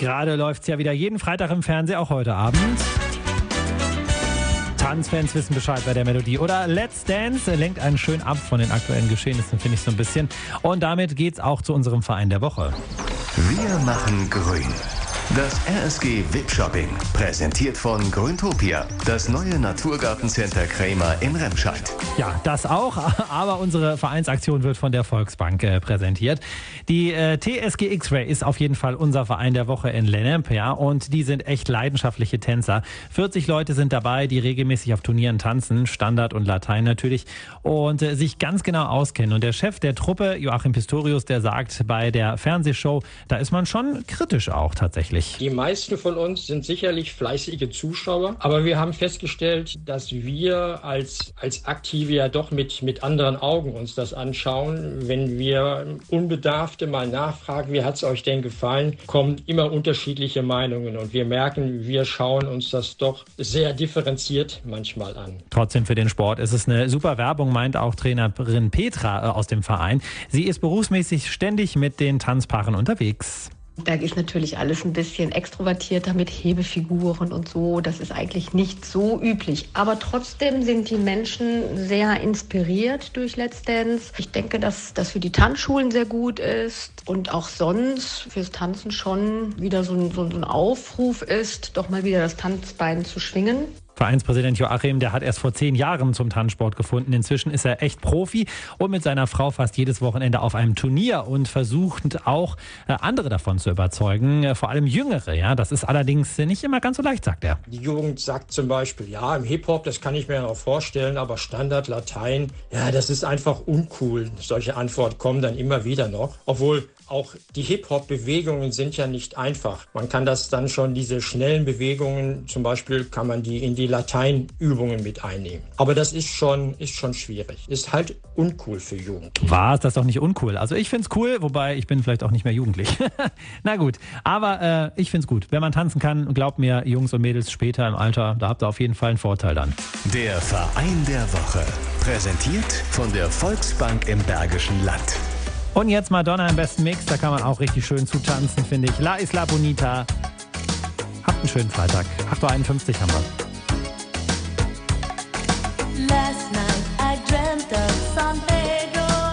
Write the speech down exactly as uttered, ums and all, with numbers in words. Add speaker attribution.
Speaker 1: Gerade läuft es ja wieder jeden Freitag im Fernsehen, auch heute Abend. Tanzfans wissen Bescheid bei der Melodie. Oder Let's Dance lenkt einen schön ab von den aktuellen Geschehnissen, finde ich so ein bisschen. Und damit geht's auch zu unserem Verein der Woche.
Speaker 2: Wir machen grün. Das R S G V I P-Shopping, präsentiert von Grüntopia, das neue Naturgartencenter Krämer in Remscheid.
Speaker 1: Ja, das auch, aber unsere Vereinsaktion wird von der Volksbank äh, präsentiert. Die äh, T S G X-Ray ist auf jeden Fall unser Verein der Woche in Lennep, ja, und die sind echt leidenschaftliche Tänzer. vierzig Leute sind dabei, die regelmäßig auf Turnieren tanzen, Standard und Latein natürlich, und äh, sich ganz genau auskennen. Und der Chef der Truppe, Joachim Pistorius, der sagt, bei der Fernsehshow, da ist man schon kritisch auch tatsächlich.
Speaker 3: Die meisten von uns sind sicherlich fleißige Zuschauer, aber wir haben festgestellt, dass wir als, als Aktive ja doch mit, mit anderen Augen uns das anschauen. Wenn wir Unbedarfte mal nachfragen, wie hat es euch denn gefallen, kommen immer unterschiedliche Meinungen und wir merken, wir schauen uns das doch sehr differenziert manchmal an.
Speaker 1: Trotzdem für den Sport ist es eine super Werbung, meint auch Trainerin Petra aus dem Verein. Sie ist berufsmäßig ständig mit den Tanzpaaren unterwegs.
Speaker 4: Da ist natürlich alles ein bisschen extrovertierter mit Hebefiguren und so. Das ist eigentlich nicht so üblich. Aber trotzdem sind die Menschen sehr inspiriert durch Let's Dance. Ich denke, dass das für die Tanzschulen sehr gut ist und auch sonst fürs Tanzen schon wieder so ein, so ein Aufruf ist, doch mal wieder das Tanzbein zu schwingen.
Speaker 1: Vereinspräsident Joachim, der hat erst vor zehn Jahren zum Tanzsport gefunden. Inzwischen ist er echt Profi und mit seiner Frau fast jedes Wochenende auf einem Turnier und versucht auch andere davon zu überzeugen, vor allem Jüngere. Ja, das ist allerdings nicht immer ganz so leicht, sagt er.
Speaker 3: Die Jugend sagt zum Beispiel, ja, im Hip-Hop, das kann ich mir noch vorstellen, aber Standard, Latein, ja, das ist einfach uncool. Solche Antworten kommen dann immer wieder noch, obwohl auch die Hip-Hop-Bewegungen sind ja nicht einfach. Man kann das dann schon, diese schnellen Bewegungen, zum Beispiel kann man die in die Lateinübungen mit einnehmen. Aber das ist schon, ist schon schwierig. Ist halt uncool für Jugend.
Speaker 1: Was? Das ist doch nicht uncool. Also ich find's cool, wobei ich bin vielleicht auch nicht mehr jugendlich. Na gut, aber äh, ich find's gut. Wenn man tanzen kann, glaubt mir, Jungs und Mädels später im Alter, da habt ihr auf jeden Fall einen Vorteil dann.
Speaker 2: Der Verein der Woche, präsentiert von der Volksbank im Bergischen Land.
Speaker 1: Und jetzt Madonna im besten Mix, da kann man auch richtig schön zutanzen, finde ich. La Isla Bonita. Habt einen schönen Freitag. acht Uhr einundfünfzig haben wir.
Speaker 5: Last night I dreamt of something